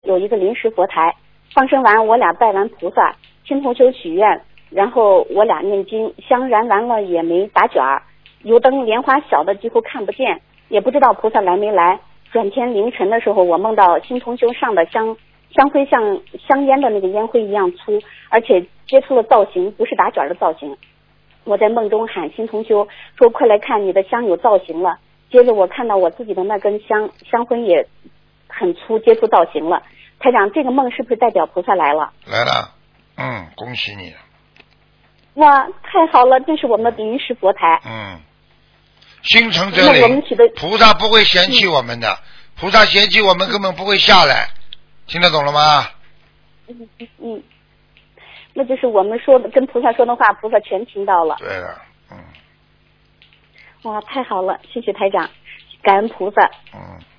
有一个临时佛台，放生完我俩拜完菩萨，青铜球许愿，然后我俩念经，香燃完了也没打卷儿，油灯莲花小的几乎看不见，也不知道菩萨来没来。转天凌晨的时候，我梦到青铜球上的香灰像香烟的那个烟灰一样粗，而且接出了造型，不是打卷的造型。我在梦中喊青铜球说快来看，你的香有造型了。接着我看到我自己的那根香灰也很粗，接出造型了。台长，这个梦是不是代表菩萨来了？ 来了，恭喜你。 哇，太好了，这是我们的临时佛台。 心诚则灵，菩萨不会嫌弃我们的，菩萨嫌弃我们根本不会下来，听得懂了吗？ 那就是我们说的跟菩萨说的话，菩萨全听到了。 对了， 哇，太好了，谢谢台长，感恩菩萨。